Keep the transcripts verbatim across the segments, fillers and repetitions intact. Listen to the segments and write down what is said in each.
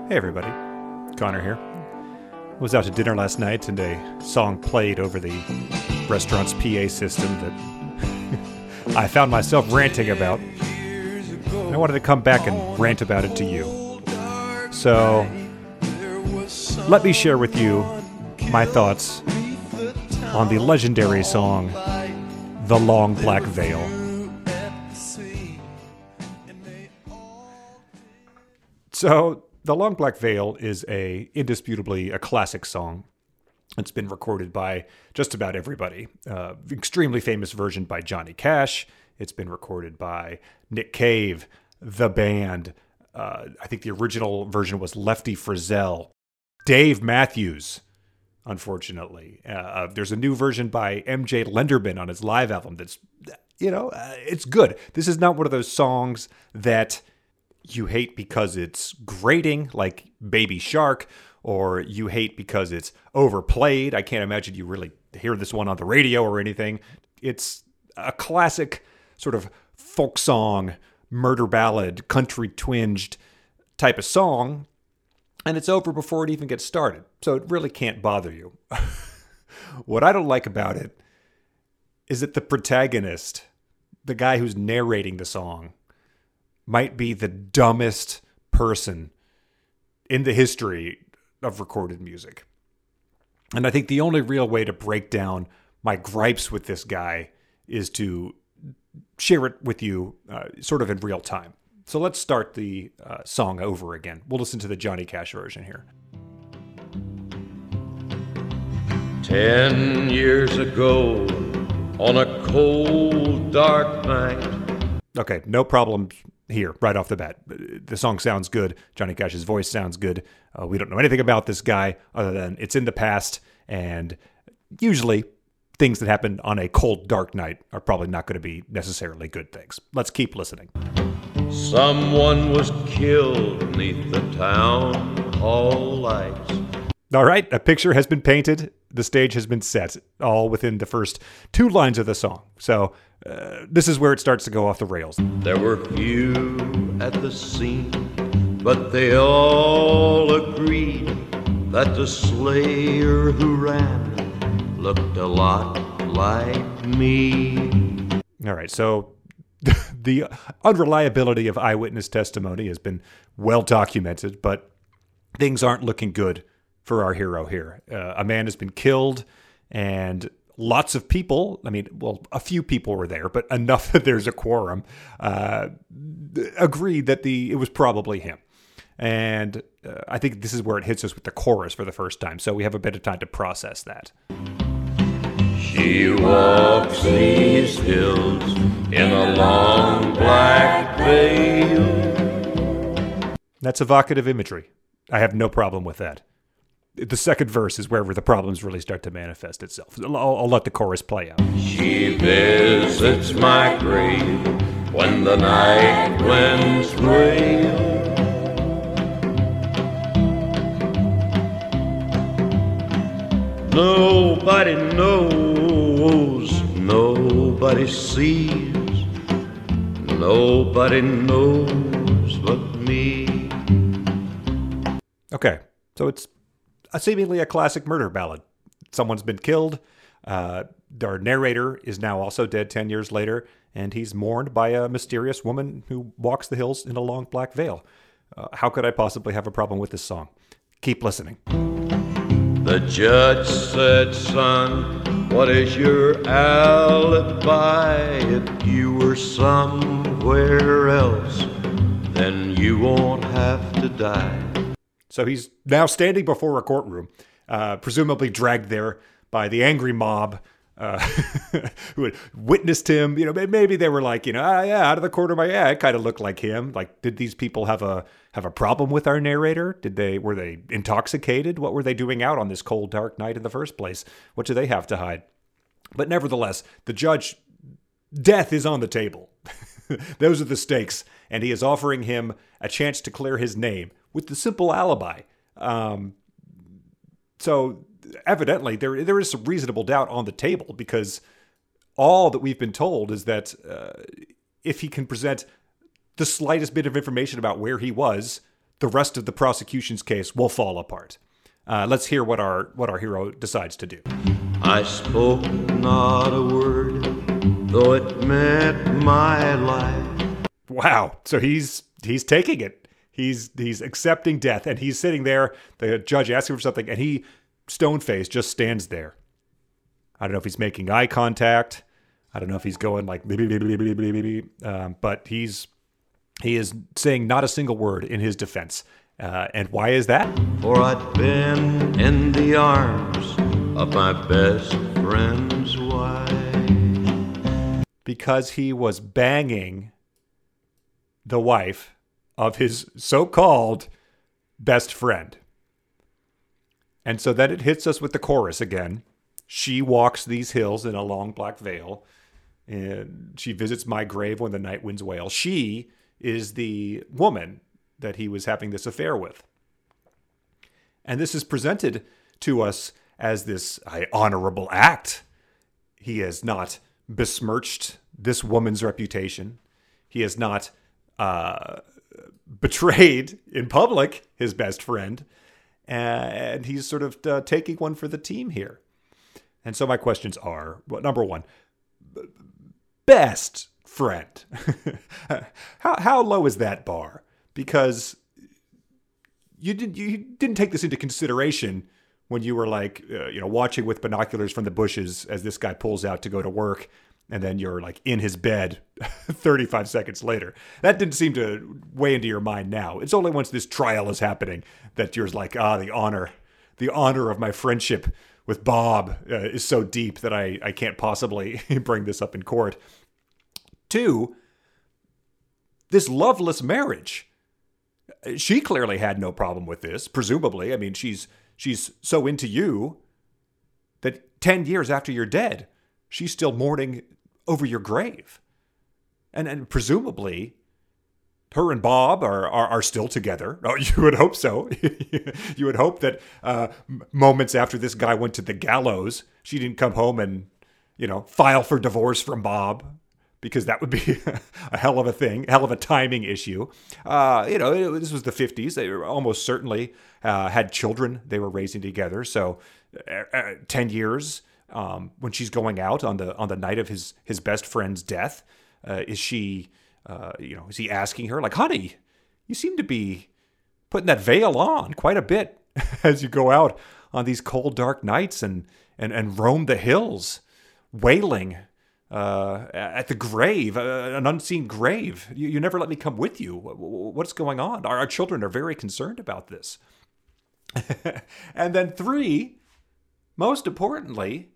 Hey everybody, Connor here. Was out to dinner last night and a song played over the restaurant's P A system that I found myself ranting about. And I wanted to come back and rant about it to you. So, let me share with you my thoughts on the legendary song, The Long Black Veil. So, The Long Black Veil is a indisputably a classic song. It's been recorded by just about everybody. Uh, extremely famous version by Johnny Cash. It's been recorded by Nick Cave, The Band. Uh, I think the original version was Lefty Frizzell. Dave Matthews, unfortunately. Uh, uh, there's a new version by M J Lenderman on his live album that's, you know, uh, it's good. This is not one of those songs that you hate because it's grating, like Baby Shark, or you hate because it's overplayed. I can't imagine you really hear this one on the radio or anything. It's a classic sort of folk song, murder ballad, country twinged type of song, and it's over before it even gets started. So it really can't bother you. What I don't like about it is that the protagonist, the guy who's narrating the song, might be the dumbest person in the history of recorded music. And I think the only real way to break down my gripes with this guy is to share it with you uh, sort of in real time. So let's start the uh, song over again. We'll listen to the Johnny Cash version here. Ten years ago, on a cold, dark night. Okay, no problems here right off the bat. The song sounds good. Johnny Cash's voice sounds good. Uh, we don't know anything about this guy other than it's in the past, and usually things that happen on a cold, dark night are probably not going to be necessarily good things. Let's keep listening. Someone was killed beneath the town hall lights. All right, a picture has been painted. The stage has been set, all within the first two lines of the song. So uh, this is where it starts to go off the rails. There were few at the scene, but they all agreed that the slayer who ran looked a lot like me. All right, so the unreliability of eyewitness testimony has been well documented, but things aren't looking good for our hero here. Uh, a man has been killed, and lots of people, I mean, well, a few people were there, but enough that there's a quorum, uh, agreed that the it was probably him. And uh, I think this is where it hits us with the chorus for the first time, so we have a bit of time to process that. She walks these hills in a long black veil. That's evocative imagery. I have no problem with that. The second verse is where the problems really start to manifest itself. I'll, I'll let the chorus play out. She visits my grave when the night winds wail. Nobody knows, nobody sees, nobody knows but me. Okay, so it's a seemingly a classic murder ballad. Someone's been killed. Uh, our narrator is now also dead ten years later, and he's mourned by a mysterious woman who walks the hills in a long black veil. Uh, how could I possibly have a problem with this song? Keep listening. The judge said, son, what is your alibi? If you were somewhere else, then you won't have to die. So he's now standing before a courtroom, uh, presumably dragged there by the angry mob uh, who had witnessed him. You know, maybe they were like, you know, ah, yeah, out of the corner of my eye, it kind of looked like him. Like, did these people have a have a problem with our narrator? Did they were they intoxicated? What were they doing out on this cold, dark night in the first place? What do they have to hide? But nevertheless, the judge, death is on the table. Those are the stakes, and he is offering him a chance to clear his name with the simple alibi. Um, so evidently there there is some reasonable doubt on the table, because all that we've been told is that uh, if he can present the slightest bit of information about where he was, the rest of the prosecution's case will fall apart. Uh, let's hear what our what our hero decides to do. I spoke not a word, though it meant my life. Wow. So he's he's taking it. He's he's accepting death, and he's sitting there. The judge asks him for something, and he, stone-faced, just stands there. I don't know if he's making eye contact. I don't know if he's going like, um, but he's he is saying not a single word in his defense. Uh, and why is that? For I'd been in the arms of my best friend's wife. Because he was banging the wife of his so-called best friend. And so then it hits us with the chorus again. She walks these hills in a long black veil, and she visits my grave when the night winds wail. She is the woman that he was having this affair with. And this is presented to us as this uh, honorable act. He has not besmirched this woman's reputation. He has not uh, betrayed in public his best friend. Uh, and he's sort of uh, taking one for the team here. And so my questions are, well, number one, best friend. how, how low is that bar? Because you didn't you didn't take this into consideration when you were like uh, you know watching with binoculars from the bushes as this guy pulls out to go to work, and then you're like in his bed thirty-five seconds later. That didn't seem to weigh into your mind now. It's only once this trial is happening that you're like, ah, the honor, the honor of my friendship with Bob uh, is so deep that I I can't possibly bring this up in court. Two, this loveless marriage. She clearly had no problem with this, presumably. I mean, she's she's so into you that ten years after you're dead, she's still mourning over your grave. And and presumably, her and Bob are are, are still together. Oh, you would hope so. You would hope that uh, moments after this guy went to the gallows, she didn't come home and, you know, file for divorce from Bob. Because that would be a hell of a thing, hell of a timing issue. Uh, you know, it, this was the fifties. They were almost certainly uh, had children they were raising together. So uh, uh, ten years um, when she's going out on the on the night of his his best friend's death, uh, is she, uh, you know, is he asking her like, honey, you seem to be putting that veil on quite a bit as you go out on these cold, dark nights and and, and roam the hills, wailing Uh, at the grave, uh, an unseen grave. You, you never let me come with you. What's going on? Our, our children are very concerned about this. And then three, most importantly,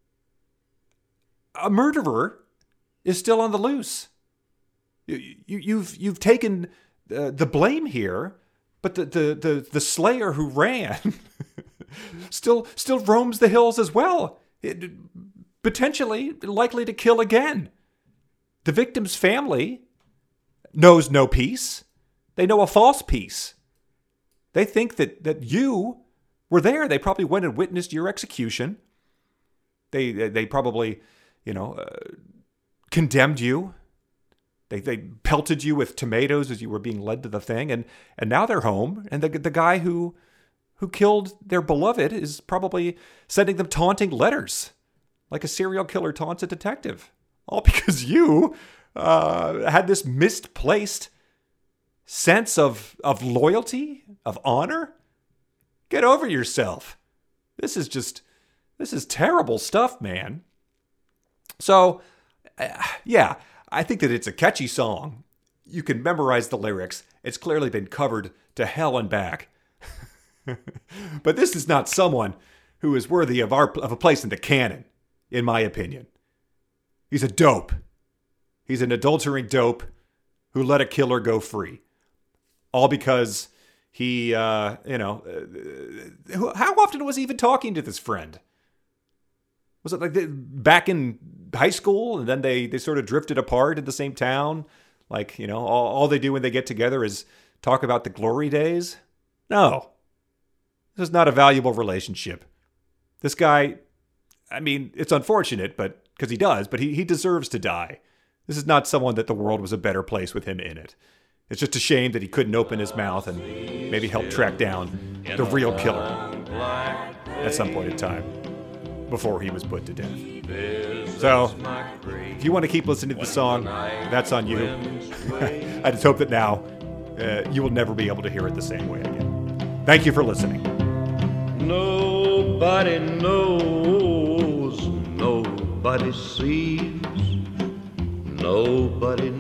a murderer is still on the loose. You, you, you've you've taken uh, the blame here, but the the the, the slayer who ran still still roams the hills as well. It, potentially likely to kill again. The victim's family knows no peace. They know a false peace. They think that, that you were there. They probably went and witnessed your execution. They they probably, you know, uh, condemned you. They they pelted you with tomatoes as you were being led to the thing, and and now they're home. And the the guy who who killed their beloved is probably sending them taunting letters, like a serial killer taunts a detective, all because you uh, had this misplaced sense of of loyalty, of honor. Get over yourself. This is just, this is terrible stuff, man. So, uh, yeah, I think that it's a catchy song. You can memorize the lyrics. It's clearly been covered to hell and back. But this is not someone who is worthy of our of a place in the canon, in my opinion. He's a dope. He's an adultering dope who let a killer go free. All because he, uh, you know, uh, how often was he even talking to this friend? Was it like the, back in high school, and then they, they sort of drifted apart in the same town? Like, you know, all, all they do when they get together is talk about the glory days? No. This is not a valuable relationship. This guy, I mean, it's unfortunate, but because he does, but he, he deserves to die. This is not someone that the world was a better place with him in it. It's just a shame that he couldn't open his mouth and maybe help track down the real killer at some point in time before he was put to death. So, if you want to keep listening to the song, that's on you. I just hope that now uh, you will never be able to hear it the same way again. Thank you for listening. Nobody knows, nobody sees, nobody